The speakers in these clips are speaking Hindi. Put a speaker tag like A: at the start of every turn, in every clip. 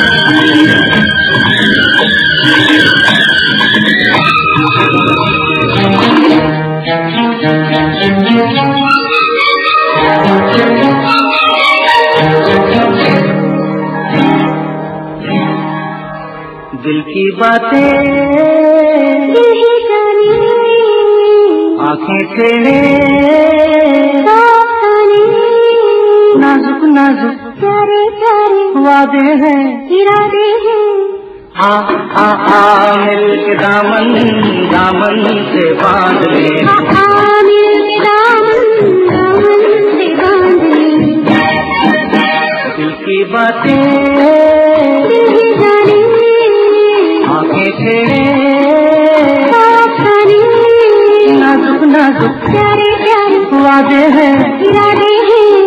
A: दिल की बातें आंखें छेड़े नाजुक नाजुक प्यारे प्यारे वादे हैं इरादे हैं। आ मिल के दामन दामन से बांध ले, मिल के दामन दामन से बांध ले। दिल की बातें आंखें छेड़े नाजुक नाजुक प्यारे प्यारे वादे हैं इरादे हैं।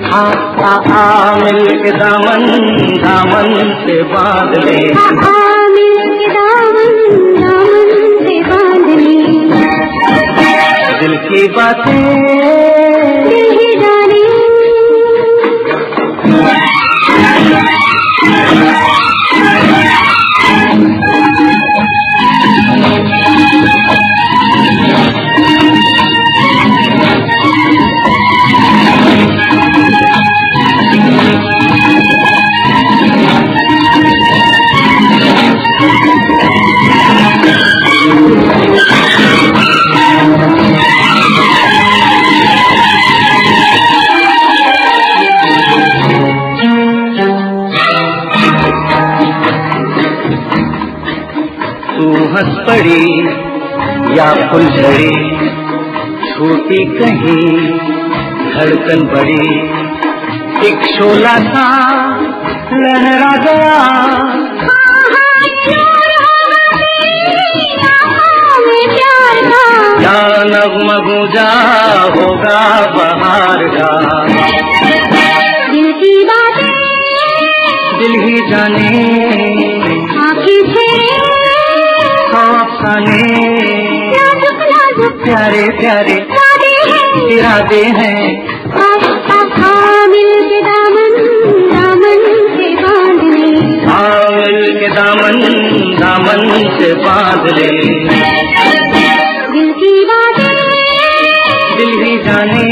A: मिल के दामन दामन से बांध ले, मिल के दामन दामन से बांध ले। दिल की बातें दिल ही जाने। तू हंस पड़ी या फुल झड़ी, छूटी कहीं धड़कन बड़ी, एक शोला सा लहरा गया, या नग़्मा गूंजा होगा बहार का। दिल की बातें दिल ही जाने, आँखें प्यारे प्यारे इरादे हैं। मिल के दामन दामन से बांध ले, मिल के दामन दामन से बांध ले। दिल की बातें दिल ही जाने।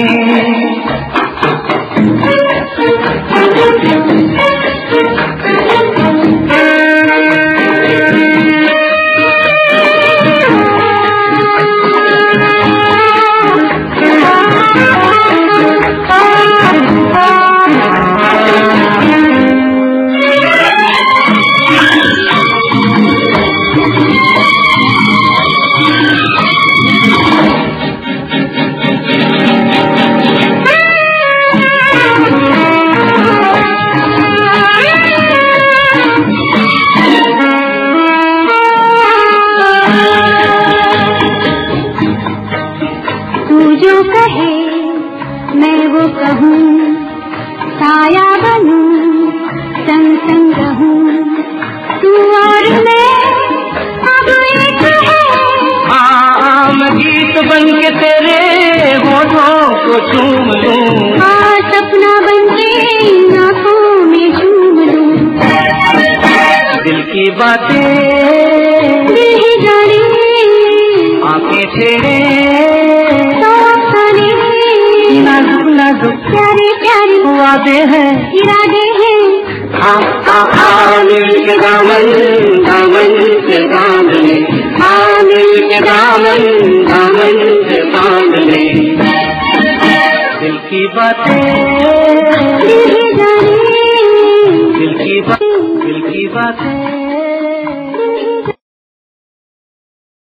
A: जो कहे मैं वो कहूँ, साया बनूं संग संग रहूं, तू और मैं अब एक है। मैं गीत बन के तेरे होठों को चूम लूं, सपना बन के आँखों में झूम लूं। दिल की बातें दिल ही जाने, आँखें छेड़े नाजुक नाजुक प्यारे प्यारे वादे हैं इरादे हैं। मिल के दामन दामन से बांध ले, मिल के दामन दामन से बांध ले। दिल की बातें